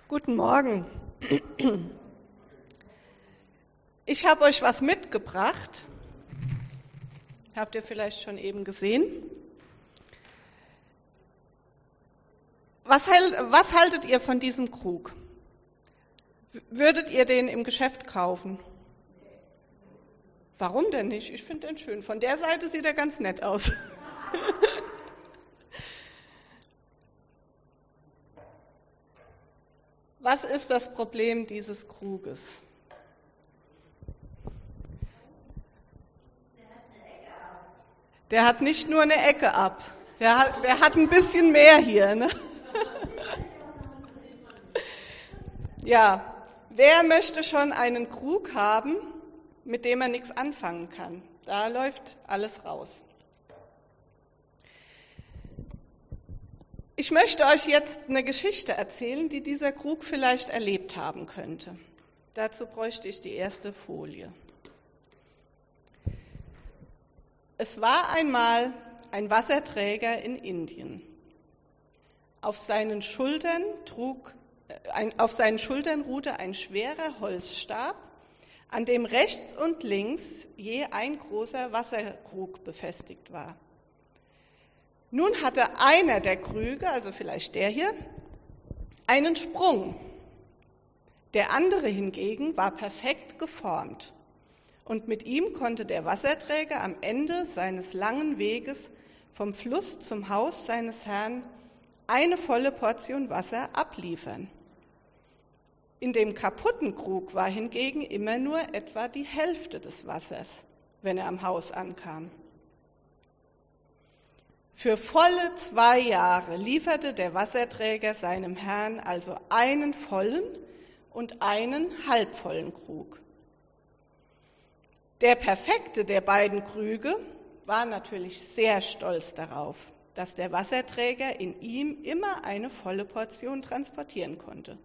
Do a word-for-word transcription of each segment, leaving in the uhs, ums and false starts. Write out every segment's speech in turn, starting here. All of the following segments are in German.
Guten Morgen. Ich habe euch was mitgebracht. Habt ihr vielleicht schon eben gesehen? Was, was haltet ihr von diesem Krug? Würdet ihr den im Geschäft kaufen? Warum denn nicht? Ich finde den schön. Von der Seite sieht er ganz nett aus. Was ist das Problem dieses Kruges? Der hat nicht nur eine Ecke ab. Der hat, der hat ein bisschen mehr hier. Ne? Ja, wer möchte schon einen Krug haben, mit dem er nichts anfangen kann? Da läuft alles raus. Ich möchte euch jetzt eine Geschichte erzählen, die dieser Krug vielleicht erlebt haben könnte. Dazu bräuchte ich die erste Folie. Es war einmal ein Wasserträger in Indien. Auf seinen Schultern, trug, ein, auf seinen Schultern ruhte ein schwerer Holzstab, an dem rechts und links je ein großer Wasserkrug befestigt war. Nun hatte einer der Krüge, also vielleicht der hier, einen Sprung. Der andere hingegen war perfekt geformt. Und mit ihm konnte der Wasserträger am Ende seines langen Weges vom Fluss zum Haus seines Herrn eine volle Portion Wasser abliefern. In dem kaputten Krug war hingegen immer nur etwa die Hälfte des Wassers, wenn er am Haus ankam. Für volle zwei Jahre lieferte der Wasserträger seinem Herrn also einen vollen und einen halbvollen Krug. Der perfekte der beiden Krüge war natürlich sehr stolz darauf, dass der Wasserträger in ihm immer eine volle Portion transportieren konnte.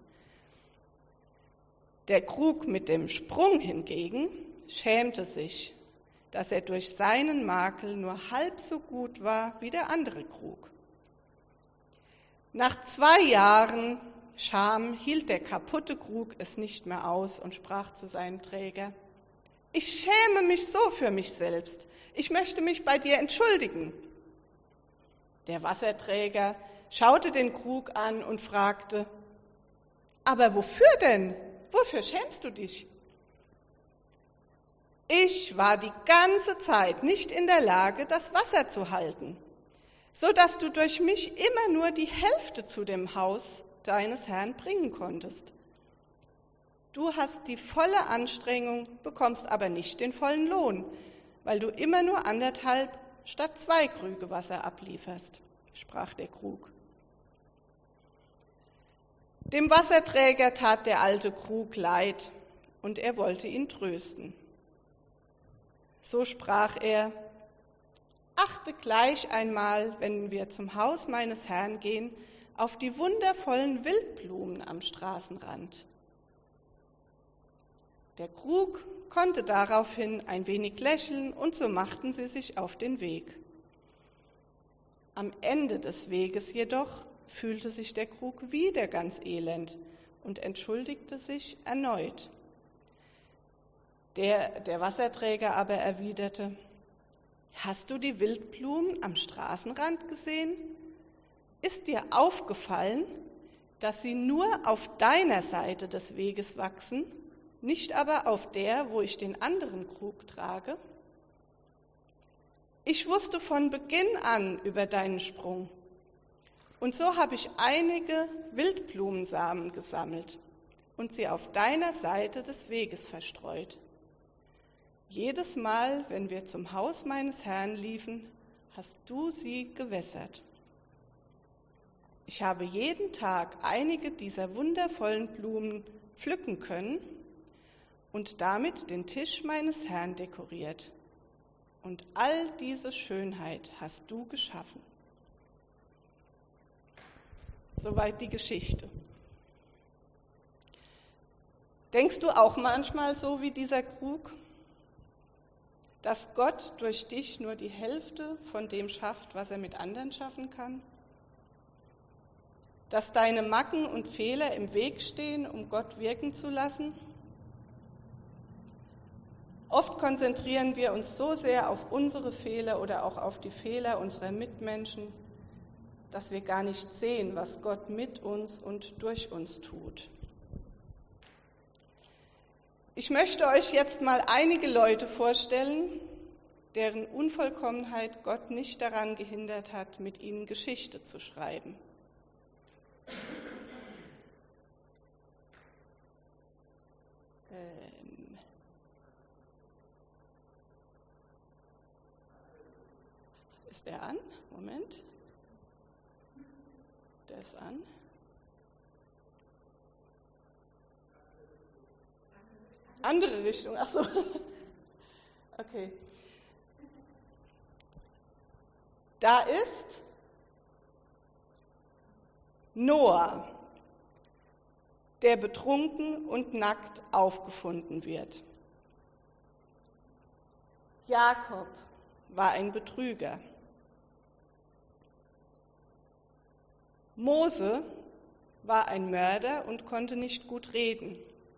Der Krug mit dem Sprung hingegen schämte sich, dass er durch seinen Makel nur halb so gut war wie der andere Krug. Nach zwei Jahren Scham hielt der kaputte Krug es nicht mehr aus und sprach zu seinem Träger: Ich schäme mich so für mich selbst. Ich möchte mich bei dir entschuldigen. Der Wasserträger schaute den Krug an und fragte: Aber wofür denn? Wofür schämst du dich? Ich war die ganze Zeit nicht in der Lage, das Wasser zu halten, so dass du durch mich immer nur die Hälfte zu dem Haus deines Herrn bringen konntest. Du hast die volle Anstrengung, bekommst aber nicht den vollen Lohn, weil du immer nur anderthalb statt zwei Krüge Wasser ablieferst, sprach der Krug. Dem Wasserträger tat der alte Krug leid und er wollte ihn trösten. So sprach er: Achte gleich einmal, wenn wir zum Haus meines Herrn gehen, auf die wundervollen Wildblumen am Straßenrand. Der Krug konnte daraufhin ein wenig lächeln und so machten sie sich auf den Weg. Am Ende des Weges jedoch fühlte sich der Krug wieder ganz elend und entschuldigte sich erneut. Der, der Wasserträger aber erwiderte: Hast du die Wildblumen am Straßenrand gesehen? Ist dir aufgefallen, dass sie nur auf deiner Seite des Weges wachsen, nicht aber auf der, wo ich den anderen Krug trage? Ich wusste von Beginn an über deinen Sprung, und so habe ich einige Wildblumensamen gesammelt und sie auf deiner Seite des Weges verstreut. Jedes Mal, wenn wir zum Haus meines Herrn liefen, hast du sie gewässert. Ich habe jeden Tag einige dieser wundervollen Blumen pflücken können und damit den Tisch meines Herrn dekoriert. Und all diese Schönheit hast du geschaffen. Soweit die Geschichte. Denkst du auch manchmal so wie dieser Krug, dass Gott durch dich nur die Hälfte von dem schafft, was er mit anderen schaffen kann? dass deine Macken und Fehler im Weg stehen, um Gott wirken zu lassen? Oft konzentrieren wir uns so sehr auf unsere Fehler oder auch auf die Fehler unserer Mitmenschen, dass wir gar nicht sehen, was Gott mit uns und durch uns tut. Ich möchte euch jetzt mal einige Leute vorstellen, deren Unvollkommenheit Gott nicht daran gehindert hat, mit ihnen Geschichte zu schreiben. Ähm Ist der an? Moment. Der ist an. Andere Richtung, ach so. Okay. Da ist Noah, der betrunken und nackt aufgefunden wird. Jakob war ein Betrüger. Mose war ein Mörder und konnte nicht gut reden.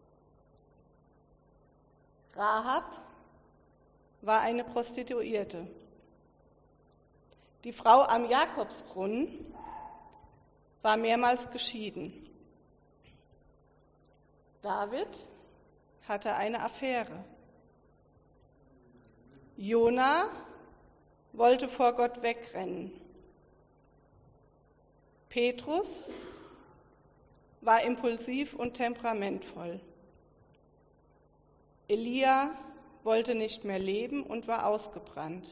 Rahab war eine Prostituierte. Die Frau am Jakobsbrunnen war mehrmals geschieden. David hatte eine Affäre. Jona wollte vor Gott wegrennen. Petrus war impulsiv und temperamentvoll. Elia wollte nicht mehr leben und war ausgebrannt.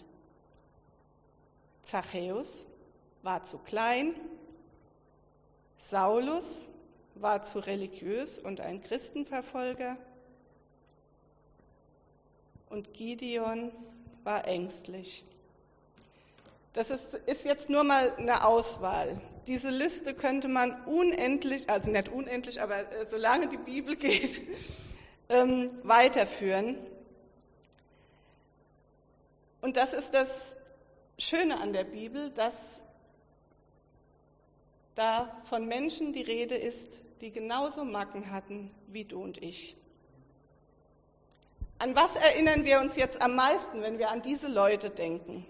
Zachäus war zu klein. Saulus war zu religiös und ein Christenverfolger. Und Gideon war ängstlich. Das ist, ist jetzt nur mal eine Auswahl. Diese Liste könnte man unendlich, also nicht unendlich, aber äh, solange die Bibel geht, ähm, weiterführen. Und das ist das Schöne an der Bibel, dass da von Menschen die Rede ist, die genauso Macken hatten wie du und ich. An was erinnern wir uns jetzt am meisten, wenn wir an diese Leute denken?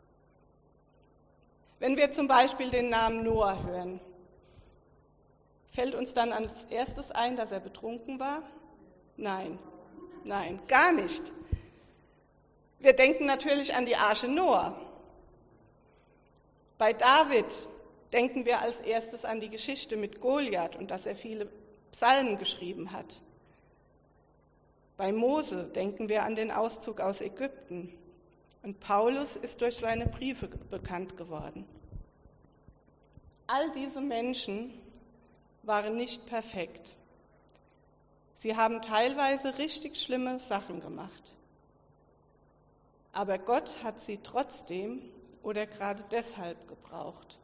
Wenn wir zum Beispiel den Namen Noah hören, fällt uns dann als erstes ein, dass er betrunken war? Nein, nein, gar nicht. Wir denken natürlich an die Arche Noah. Bei David denken wir als erstes an die Geschichte mit Goliath und dass er viele Psalmen geschrieben hat. Bei Mose denken wir an den Auszug aus Ägypten. Und Paulus ist durch seine Briefe bekannt geworden. All diese Menschen waren nicht perfekt. Sie haben teilweise richtig schlimme Sachen gemacht. Aber Gott hat sie trotzdem oder gerade deshalb gebraucht.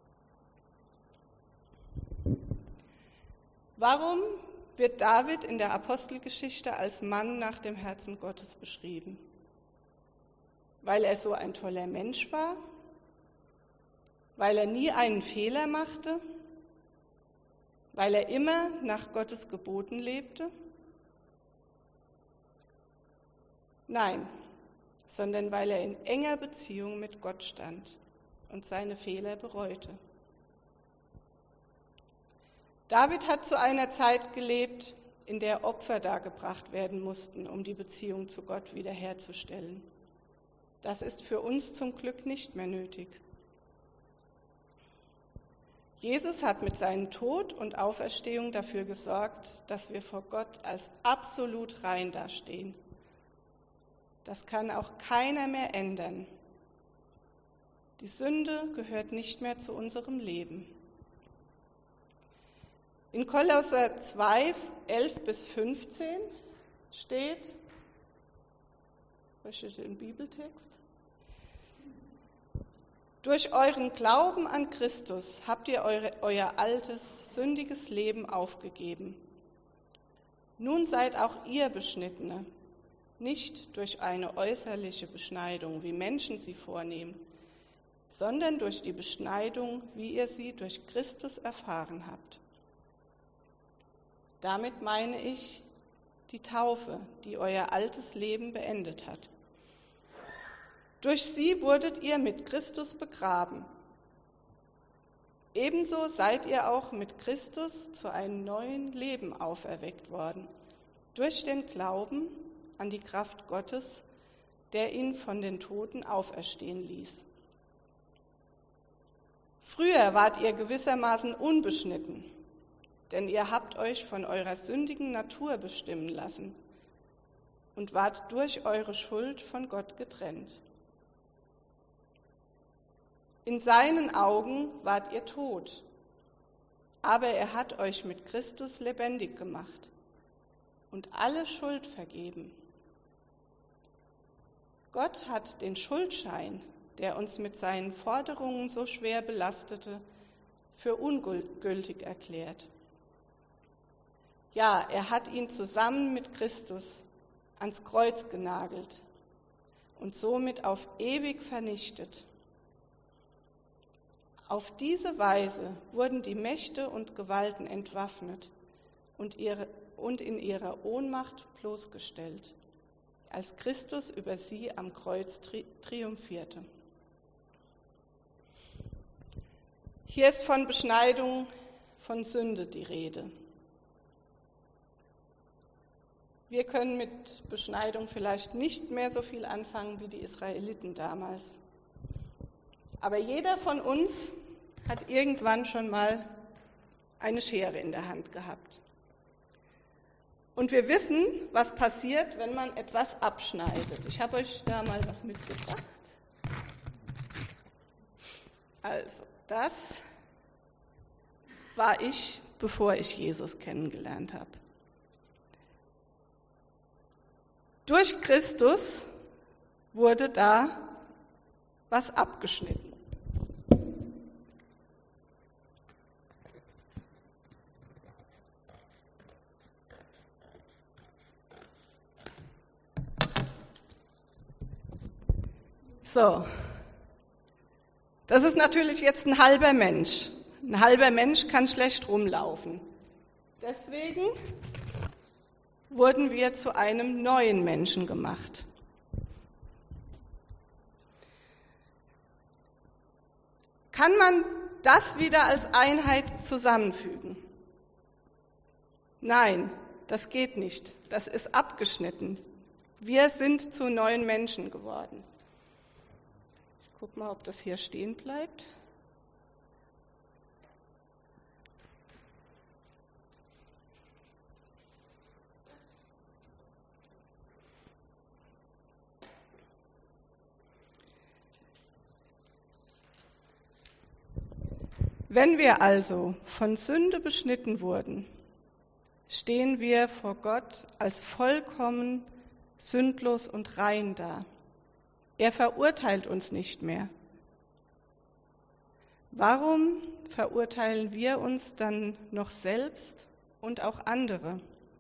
Warum wird David in der Apostelgeschichte als Mann nach dem Herzen Gottes beschrieben? Weil er so ein toller Mensch war? Weil er nie einen Fehler machte? Weil er immer nach Gottes Geboten lebte? Nein, sondern weil er in enger Beziehung mit Gott stand und seine Fehler bereute. David hat zu einer Zeit gelebt, in der Opfer dargebracht werden mussten, um die Beziehung zu Gott wiederherzustellen. Das ist für uns zum Glück nicht mehr nötig. Jesus hat mit seinem Tod und Auferstehung dafür gesorgt, dass wir vor Gott als absolut rein dastehen. Das kann auch keiner mehr ändern. Die Sünde gehört nicht mehr zu unserem Leben. In Kolosser zwei, elf bis fünfzehn steht, was steht im Bibeltext? Durch euren Glauben an Christus habt ihr eure, euer altes, sündiges Leben aufgegeben. Nun seid auch ihr Beschnittene, nicht durch eine äußerliche Beschneidung, wie Menschen sie vornehmen. sondern durch die Beschneidung, wie ihr sie durch Christus erfahren habt. Damit meine ich die Taufe, die euer altes Leben beendet hat. Durch sie wurdet ihr mit Christus begraben. Ebenso seid ihr auch mit Christus zu einem neuen Leben auferweckt worden, durch den Glauben an die Kraft Gottes, der ihn von den Toten auferstehen ließ. Früher wart ihr gewissermaßen unbeschnitten, denn ihr habt euch von eurer sündigen Natur bestimmen lassen und wart durch eure Schuld von Gott getrennt. In seinen Augen wart ihr tot, aber er hat euch mit Christus lebendig gemacht und alle Schuld vergeben. Gott hat den Schuldschein, der uns mit seinen Forderungen so schwer belastete, für ungültig erklärt. Ja, er hat ihn zusammen mit Christus ans Kreuz genagelt und somit auf ewig vernichtet. Auf diese Weise wurden die Mächte und Gewalten entwaffnet und, ihre, und in ihrer Ohnmacht bloßgestellt, als Christus über sie am Kreuz tri- triumphierte. Hier ist von Beschneidung, von Sünde die Rede. Wir können mit Beschneidung vielleicht nicht mehr so viel anfangen wie die Israeliten damals. Aber jeder von uns hat irgendwann schon mal eine Schere in der Hand gehabt. Und wir wissen, was passiert, wenn man etwas abschneidet. Ich habe euch da mal was mitgebracht. Also, das war ich, bevor ich Jesus kennengelernt habe. Durch Christus wurde da was abgeschnitten. So, das ist natürlich jetzt ein halber Mensch. Ein halber Mensch kann schlecht rumlaufen. Deswegen wurden wir zu einem neuen Menschen gemacht. Kann man das wieder als Einheit zusammenfügen? Nein, das geht nicht. Das ist abgeschnitten. Wir sind zu neuen Menschen geworden. Ich gucke mal, ob das hier stehen bleibt. Wenn wir also von Sünde beschnitten wurden, stehen wir vor Gott als vollkommen sündlos und rein da. Er verurteilt uns nicht mehr. Warum verurteilen wir uns dann noch selbst und auch andere?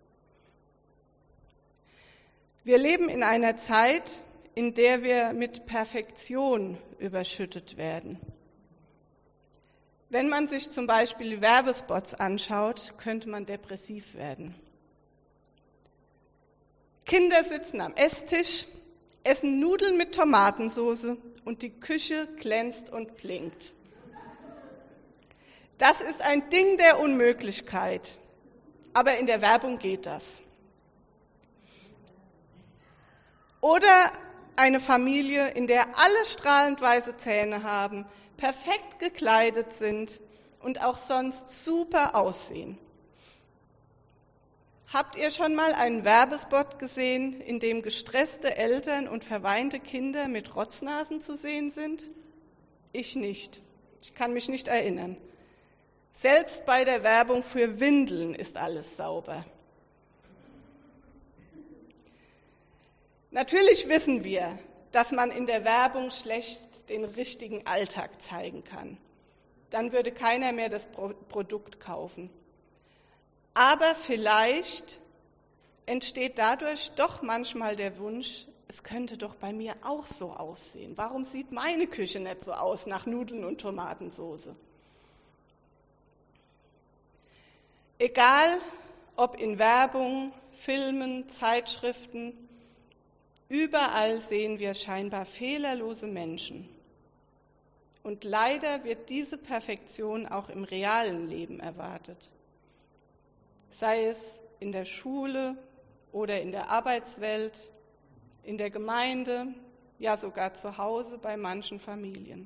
Wir leben in einer Zeit, in der wir mit Perfektion überschüttet werden. Wenn man sich zum Beispiel Werbespots anschaut, könnte man depressiv werden. Kinder sitzen am Esstisch, essen Nudeln mit Tomatensauce und die Küche glänzt und blinkt. Das ist ein Ding der Unmöglichkeit, aber in der Werbung geht das. Oder eine Familie, in der alle strahlend weiße Zähne haben, perfekt gekleidet sind und auch sonst super aussehen. Habt ihr schon mal einen Werbespot gesehen, in dem gestresste Eltern und verweinte Kinder mit Rotznasen zu sehen sind? Ich nicht. Ich kann mich nicht erinnern. Selbst bei der Werbung für Windeln ist alles sauber. Natürlich wissen wir, dass man in der Werbung schlecht den richtigen Alltag zeigen kann. Dann würde keiner mehr das Produkt kaufen. Aber vielleicht entsteht dadurch doch manchmal der Wunsch, es könnte doch bei mir auch so aussehen. Warum sieht meine Küche nicht so aus nach Nudeln und Tomatensauce? Egal, ob in Werbung, Filmen, Zeitschriften, überall sehen wir scheinbar fehlerlose Menschen. Und leider wird diese Perfektion auch im realen Leben erwartet. Sei es in der Schule oder in der Arbeitswelt, in der Gemeinde, ja sogar zu Hause bei manchen Familien.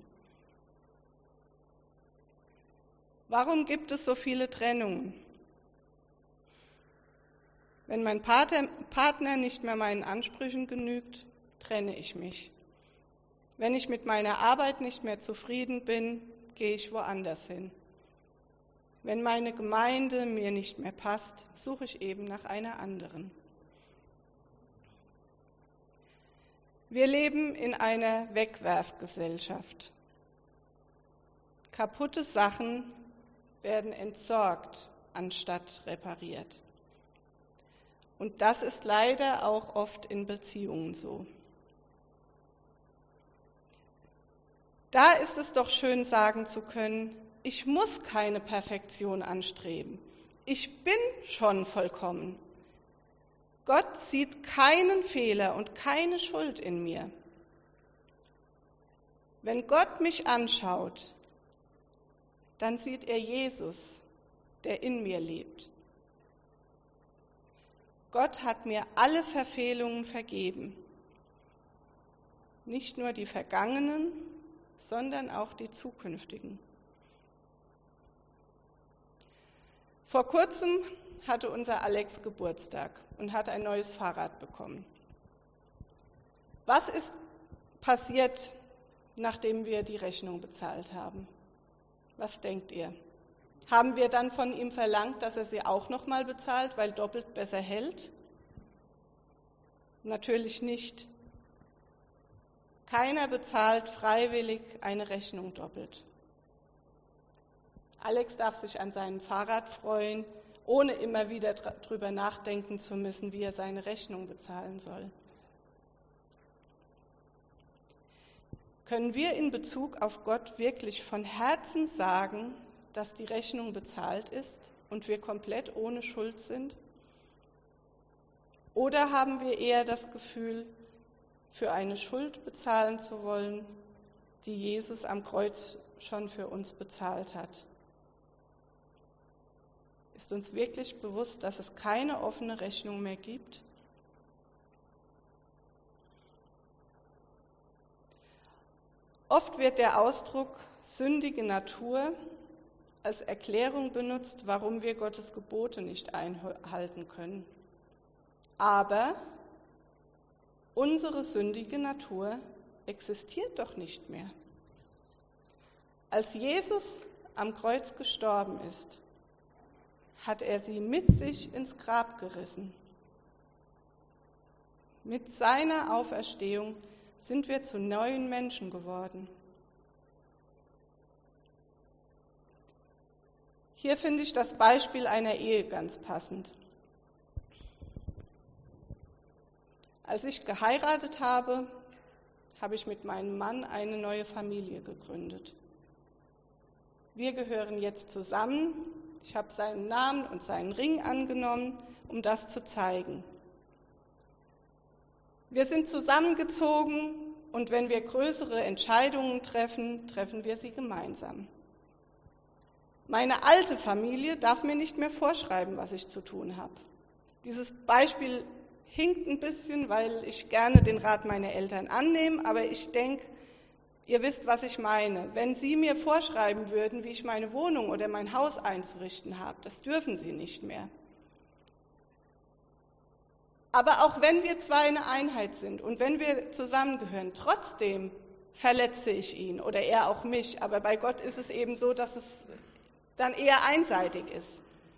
Warum gibt es so viele Trennungen? Wenn mein Partner nicht mehr meinen Ansprüchen genügt, trenne ich mich. Wenn ich mit meiner Arbeit nicht mehr zufrieden bin, gehe ich woanders hin. Wenn meine Gemeinde mir nicht mehr passt, suche ich eben nach einer anderen. Wir leben in einer Wegwerfgesellschaft. Kaputte Sachen werden entsorgt, anstatt repariert. Und das ist leider auch oft in Beziehungen so. Da ist es doch schön, sagen zu können, ich muss keine Perfektion anstreben. Ich bin schon vollkommen. Gott sieht keinen Fehler und keine Schuld in mir. Wenn Gott mich anschaut, dann sieht er Jesus, der in mir lebt. Gott hat mir alle Verfehlungen vergeben. Nicht nur die vergangenen, sondern auch die zukünftigen. Vor kurzem hatte unser Alex Geburtstag und hat ein neues Fahrrad bekommen. Was ist passiert, nachdem wir die Rechnung bezahlt haben? Was denkt ihr? Haben wir dann von ihm verlangt, dass er sie auch nochmal bezahlt, weil doppelt besser hält? Natürlich nicht. Keiner bezahlt freiwillig eine Rechnung doppelt. Alex darf sich an seinem Fahrrad freuen, ohne immer wieder darüber nachdenken zu müssen, wie er seine Rechnung bezahlen soll. Können wir in Bezug auf Gott wirklich von Herzen sagen, dass die Rechnung bezahlt ist und wir komplett ohne Schuld sind? Oder haben wir eher das Gefühl, für eine Schuld bezahlen zu wollen, die Jesus am Kreuz schon für uns bezahlt hat? Ist uns wirklich bewusst, dass es keine offene Rechnung mehr gibt? Oft wird der Ausdruck sündige Natur als Erklärung benutzt, warum wir Gottes Gebote nicht einhalten können. Aber unsere sündige Natur existiert doch nicht mehr. Als Jesus am Kreuz gestorben ist, hat er sie mit sich ins Grab gerissen. Mit seiner Auferstehung sind wir zu neuen Menschen geworden. Hier finde ich das Beispiel einer Ehe ganz passend. Als ich geheiratet habe, habe ich mit meinem Mann eine neue Familie gegründet. Wir gehören jetzt zusammen. Ich habe seinen Namen und seinen Ring angenommen, um das zu zeigen. Wir sind zusammengezogen und wenn wir größere Entscheidungen treffen, treffen wir sie gemeinsam. Meine alte Familie darf mir nicht mehr vorschreiben, was ich zu tun habe. Dieses Beispiel hinkt ein bisschen, weil ich gerne den Rat meiner Eltern annehme, aber ich denke, ihr wisst, was ich meine. Wenn sie mir vorschreiben würden, wie ich meine Wohnung oder mein Haus einzurichten habe, das dürfen sie nicht mehr. Aber auch wenn wir zwei eine Einheit sind und wenn wir zusammengehören, trotzdem verletze ich ihn oder er auch mich. Aber bei Gott ist es eben so, dass es dann eher einseitig ist.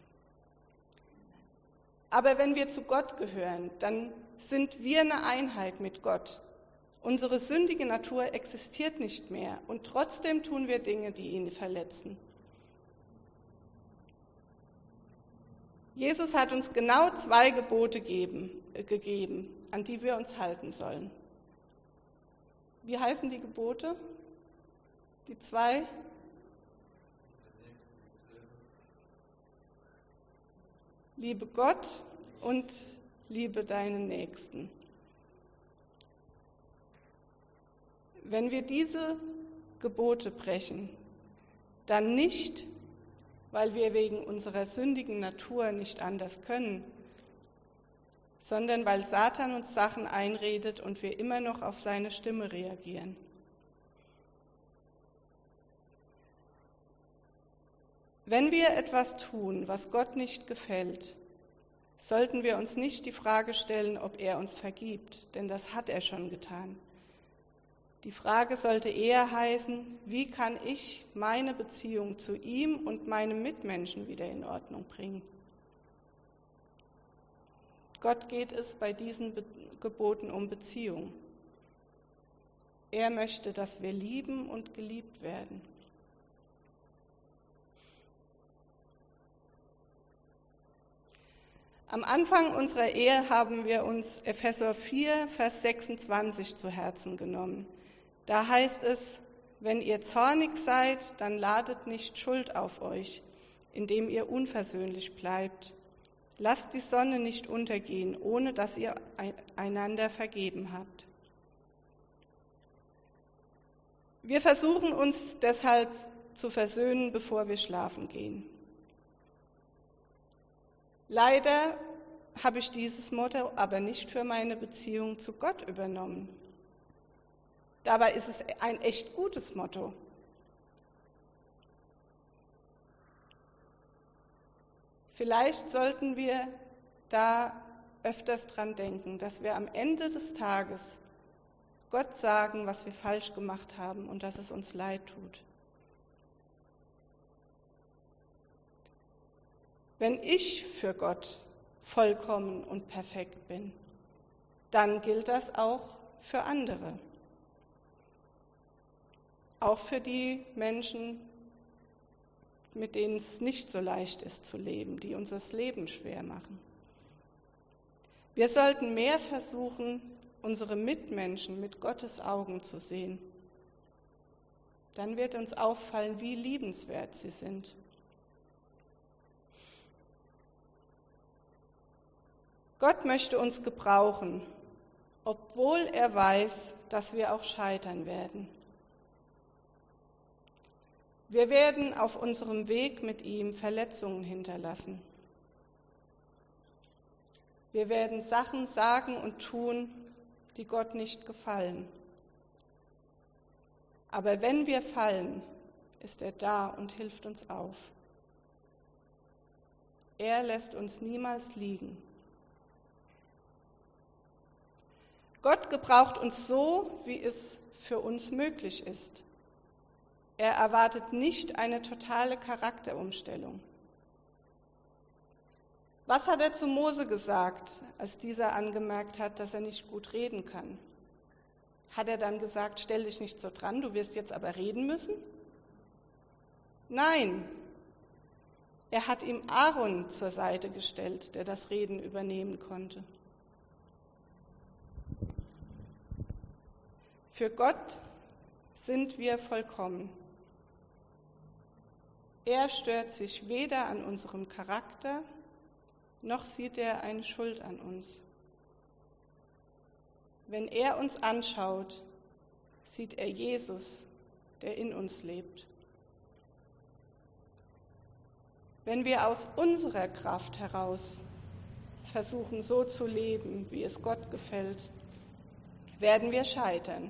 Aber wenn wir zu Gott gehören, dann sind wir eine Einheit mit Gott. Unsere sündige Natur existiert nicht mehr und trotzdem tun wir Dinge, die ihn verletzen. Jesus hat uns genau zwei Gebote geben, äh, gegeben. an die wir uns halten sollen. Wie heißen die Gebote? Die zwei? Liebe Gott und liebe deinen Nächsten. Wenn wir diese Gebote brechen, dann nicht, weil wir wegen unserer sündigen Natur nicht anders können, sondern weil Satan uns Sachen einredet und wir immer noch auf seine Stimme reagieren. Wenn wir etwas tun, was Gott nicht gefällt, sollten wir uns nicht die Frage stellen, ob er uns vergibt, denn das hat er schon getan. Die Frage sollte eher heißen, wie kann ich meine Beziehung zu ihm und meinem Mitmenschen wieder in Ordnung bringen? Gott geht es bei diesen Be- Geboten um Beziehung. Er möchte, dass wir lieben und geliebt werden. Am Anfang unserer Ehe haben wir uns Epheser vier, Vers sechsundzwanzig zu Herzen genommen. Da heißt es, wenn ihr zornig seid, dann ladet nicht Schuld auf euch, indem ihr unversöhnlich bleibt. Lasst die Sonne nicht untergehen, ohne dass ihr einander vergeben habt. Wir versuchen uns deshalb zu versöhnen, bevor wir schlafen gehen. Leider habe ich dieses Motto aber nicht für meine Beziehung zu Gott übernommen. Dabei ist es ein echt gutes Motto. Vielleicht sollten wir da öfters dran denken, dass wir am Ende des Tages Gott sagen, was wir falsch gemacht haben und dass es uns leid tut. Wenn ich für Gott vollkommen und perfekt bin, dann gilt das auch für andere. Auch für die Menschen, mit denen es nicht so leicht ist zu leben, die uns das Leben schwer machen. Wir sollten mehr versuchen, unsere Mitmenschen mit Gottes Augen zu sehen. Dann wird uns auffallen, wie liebenswert sie sind. Gott möchte uns gebrauchen, obwohl er weiß, dass wir auch scheitern werden. Wir werden auf unserem Weg mit ihm Verletzungen hinterlassen. Wir werden Sachen sagen und tun, die Gott nicht gefallen. Aber wenn wir fallen, ist er da und hilft uns auf. Er lässt uns niemals liegen. Gott gebraucht uns so, wie es für uns möglich ist. Er erwartet nicht eine totale Charakterumstellung. Was hat er zu Mose gesagt, als dieser angemerkt hat, dass er nicht gut reden kann? Hat er dann gesagt, stell dich nicht so dran, du wirst jetzt aber reden müssen? Nein, er hat ihm Aaron zur Seite gestellt, der das Reden übernehmen konnte. Für Gott sind wir vollkommen. Er stört sich weder an unserem Charakter, noch sieht er eine Schuld an uns. Wenn er uns anschaut, sieht er Jesus, der in uns lebt. Wenn wir aus unserer Kraft heraus versuchen, so zu leben, wie es Gott gefällt, werden wir scheitern.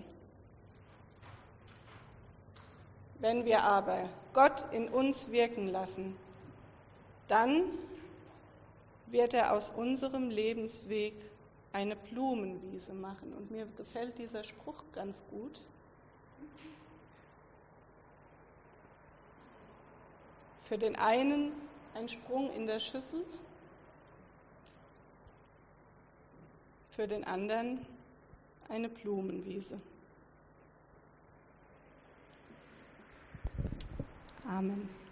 Wenn wir aber Gott in uns wirken lassen, dann wird er aus unserem Lebensweg eine Blumenwiese machen. Und mir gefällt dieser Spruch ganz gut. Für den einen ein Sprung in der Schüssel, für den anderen eine Blumenwiese. Amen.